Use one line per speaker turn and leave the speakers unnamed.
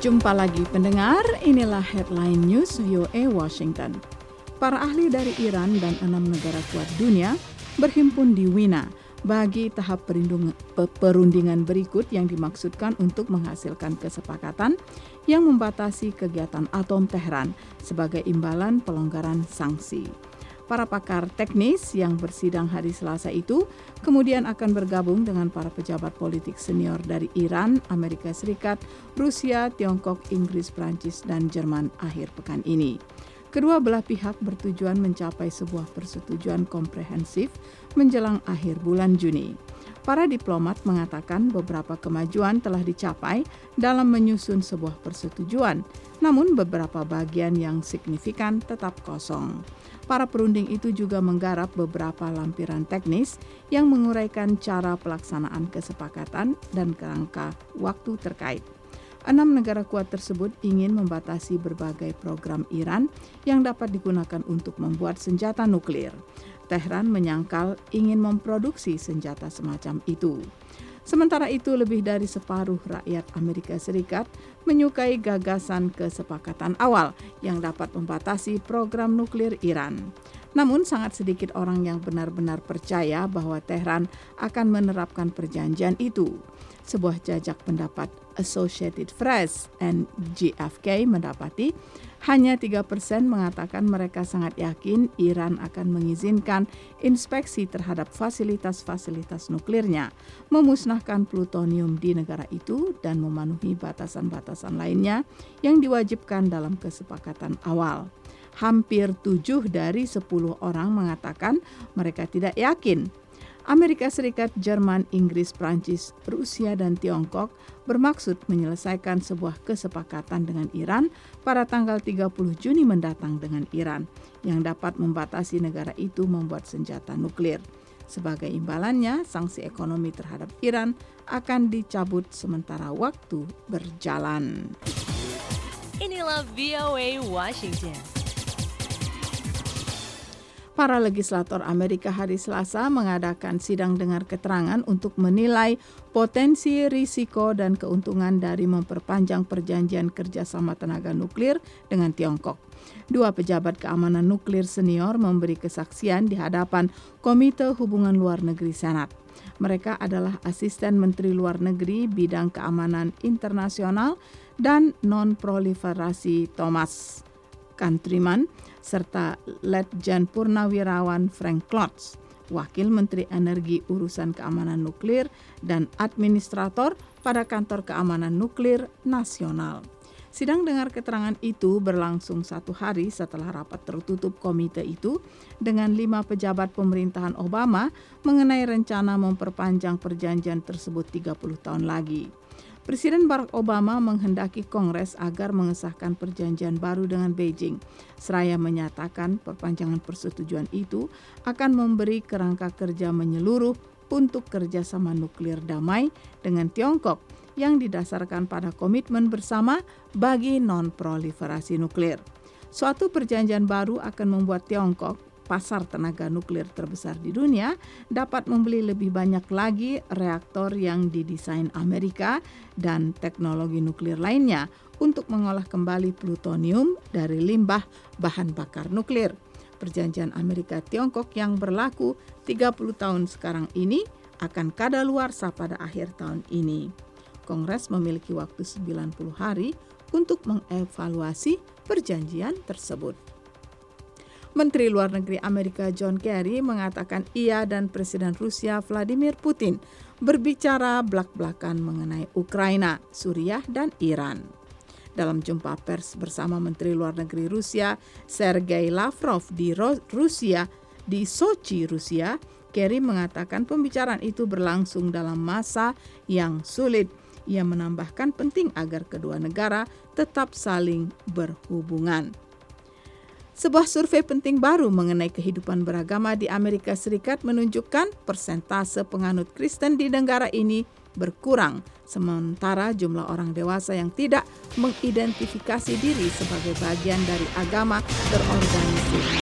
Jumpa lagi pendengar, inilah headline news VOA Washington. Para ahli dari Iran dan 6 negara kuat dunia berhimpun di Wina bagi tahap perundingan berikut yang dimaksudkan untuk menghasilkan kesepakatan yang membatasi kegiatan atom Tehran sebagai imbalan pelonggaran sanksi. Para pakar teknis yang bersidang hari Selasa itu kemudian akan bergabung dengan para pejabat politik senior dari Iran, Amerika Serikat, Rusia, Tiongkok, Inggris, Prancis, dan Jerman akhir pekan ini. Kedua belah pihak bertujuan mencapai sebuah persetujuan komprehensif menjelang akhir bulan Juni. Para diplomat mengatakan beberapa kemajuan telah dicapai dalam menyusun sebuah persetujuan, namun beberapa bagian yang signifikan tetap kosong. Para perunding itu juga menggarap beberapa lampiran teknis yang menguraikan cara pelaksanaan kesepakatan dan kerangka waktu terkait. 6 negara kuat tersebut ingin membatasi berbagai program Iran yang dapat digunakan untuk membuat senjata nuklir. Tehran menyangkal ingin memproduksi senjata semacam itu. Sementara itu, lebih dari separuh rakyat Amerika Serikat menyukai gagasan kesepakatan awal yang dapat membatasi program nuklir Iran. Namun sangat sedikit orang yang benar-benar percaya bahwa Tehran akan menerapkan perjanjian itu. Sebuah jajak pendapat Associated Press and GFK mendapati hanya 3% mengatakan mereka sangat yakin Iran akan mengizinkan inspeksi terhadap fasilitas-fasilitas nuklirnya, memusnahkan plutonium di negara itu, dan memenuhi batasan-batasan lainnya yang diwajibkan dalam kesepakatan awal. Hampir 7 dari 10 orang mengatakan mereka tidak yakin. Amerika Serikat, Jerman, Inggris, Prancis, Rusia, dan Tiongkok bermaksud menyelesaikan sebuah kesepakatan dengan Iran pada tanggal 30 Juni mendatang dengan Iran yang dapat membatasi negara itu membuat senjata nuklir. Sebagai imbalannya, sanksi ekonomi terhadap Iran akan dicabut sementara waktu berjalan.
Inilah VOA Washington.
Para legislator Amerika hari Selasa mengadakan sidang dengar keterangan untuk menilai potensi, risiko, dan keuntungan dari memperpanjang perjanjian kerjasama tenaga nuklir dengan Tiongkok. 2 pejabat keamanan nuklir senior memberi kesaksian di hadapan Komite Hubungan Luar Negeri Senat. Mereka adalah Asisten Menteri Luar Negeri Bidang Keamanan Internasional dan Non-Proliferasi Thomas Countryman, serta Letjen Purnawirawan Frank Klotz, Wakil Menteri Energi Urusan Keamanan Nuklir dan Administrator pada Kantor Keamanan Nuklir Nasional. Sidang dengar keterangan itu berlangsung 1 hari setelah rapat tertutup komite itu dengan 5 pejabat pemerintahan Obama mengenai rencana memperpanjang perjanjian tersebut 30 tahun lagi. Presiden Barack Obama menghendaki Kongres agar mengesahkan perjanjian baru dengan Beijing, seraya menyatakan perpanjangan persetujuan itu akan memberi kerangka kerja menyeluruh untuk kerjasama nuklir damai dengan Tiongkok yang didasarkan pada komitmen bersama bagi non-proliferasi nuklir. Suatu perjanjian baru akan membuat Tiongkok, pasar tenaga nuklir terbesar di dunia, dapat membeli lebih banyak lagi reaktor yang didesain Amerika dan teknologi nuklir lainnya untuk mengolah kembali plutonium dari limbah bahan bakar nuklir. Perjanjian Amerika-Tiongkok yang berlaku 30 tahun sekarang ini akan kadaluarsa pada akhir tahun ini. Kongres memiliki waktu 90 hari untuk mengevaluasi perjanjian tersebut. Menteri Luar Negeri Amerika John Kerry mengatakan ia dan Presiden Rusia Vladimir Putin berbicara belak-belakan mengenai Ukraina, Suriah, dan Iran. Dalam jumpa pers bersama Menteri Luar Negeri Rusia Sergei Lavrov di Sochi, Rusia, Kerry mengatakan pembicaraan itu berlangsung dalam masa yang sulit. Ia menambahkan penting agar kedua negara tetap saling berhubungan. Sebuah survei penting baru mengenai kehidupan beragama di Amerika Serikat menunjukkan persentase penganut Kristen di negara ini berkurang, sementara jumlah orang dewasa yang tidak mengidentifikasi diri sebagai bagian dari agama terorganisir